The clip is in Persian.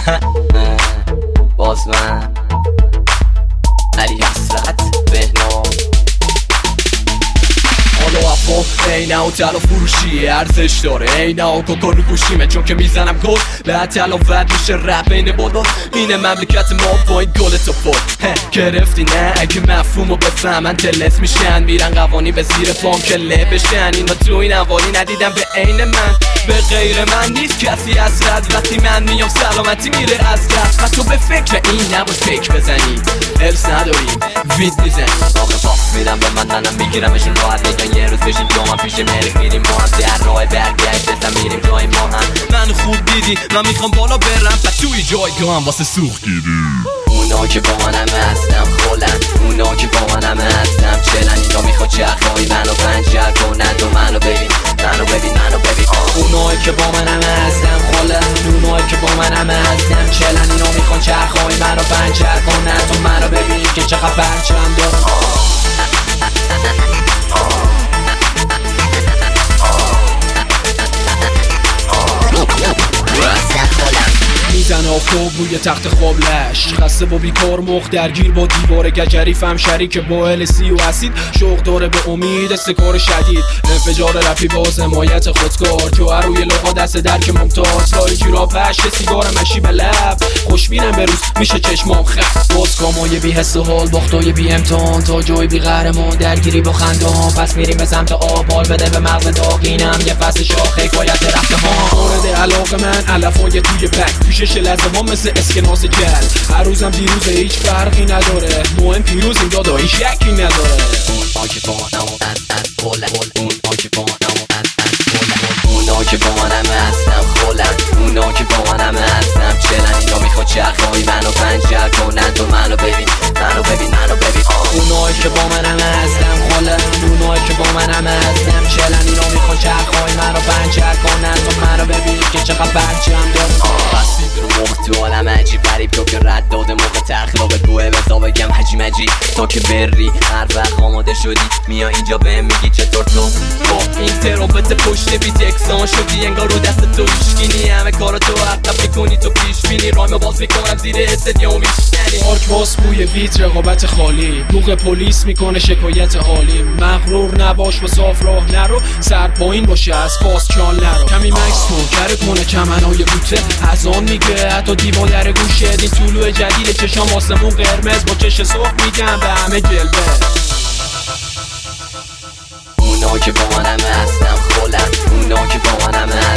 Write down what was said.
باز من علی حسرت بهنام حالا افا عینه و طلا فروشی ارزش داره، عینه و کوکارو گوشیمه چون که میزنم گل به تلاوت میشه رپ بین بالا. اینه مملکت ما با این گل تو فور گرفتی نه اگه مفهومو بفهمن دلت میشن، میرن قوانی به زیر پام که له بشن. اینا تو این اوالی ندیدم به عین من، به غیر من نیست کسی از رد. وقتی من میام سلامتی میره از دست و تو به فکر این نباش فکر بزنی، ارس نداریم وید میزنی. آقا پاس میدم به منم میگیرمشون راحت میگن یه روز بشین تو من پیش ملک میریم ما هم در راه برگشت اصلا میریم جای ما هم. من خوب دیدی من میخوام بالا برم و توی جایگاه هم واسه سوخت گیری. اونا که با منم هستم خولن، اونا که با منم هستم چلن. اینا میخواد چرخایی منو پنچر کنن تو منو ببین منو ببین منو ببین. اونایی که با منم هستم خولن، اونایی که با منم هستم چلن. اینا میخواد چرخایی منو پنچر کنن تو منو ببین که چقدر پرچم دارم. میزن آفتاب روی تخت خوابلش، خسته با بیکار مخ درگیر با دیوار گجری. فهم شریک با السی و اسید شوق داره به امید استکار شدید. انفجار رپی باز حمایت خودکار، جوهر روی لقا دست در که ممتاز. لایکی را پشه سیگار مشی به لب، خوشبینم به روز میشه چشمام خط. باز کامای بی حس و حال باختای بی امتحان تا جای بی قهرمان درگیری با خندان. پس میریم به سمت آب حال بده به مغز داغ. اینم یه فصل شاخ حکایت رفته ها. مورد علاقه من علفای توی پک پیشش لحظه ها مثل اسکناس جل. هر روزم دیروزه هیچ فرقی نداره، مهم پیروز این دادا هیچ شکی نداره. اونا که با منم هستم خولن، اونا که با منم هستم چلن. اینا میخواد چرخایی منو پنچر کنن تو منو ببین منو ببین منو ببین. اونایی که با منم هستم خولن، اونایی که با منم هستم چلن. اینا میخواد چرخایی منو پنچر کنن تو منو ببین که چقدر پرچم دارم. رو مخ تو عالم عجیب غریب تو که رد داده موقع تخلاقت گوه بزا بگم حجی مجی. تا که بری هر وقت آماده شدی میا اینجا بهم میگی چطور تو با این ترامپت پشت بیت اکسان شدی. انگار رو دست تو ایشگینی همه کارا تو عقب میکنی تو پیش بینی. رایم باز میکنم زیر استدیوم میشنی. پارک باز بوی بیت رقابت خالی، بوق پلیس میکنه شکایت عالی. مغرور نباش و صاف راه نرو، سر پایین باشه از پاس چال نرو. کمی مکس کن کره کنه چمنهای بوته از آن میگه حتی دیوان در گوشه. این طلوع جدید چشام آسمون قرمز با چش سرخ میگم به همه جلوه. اونا که با منم هستم خولن، اونا که با منم هستم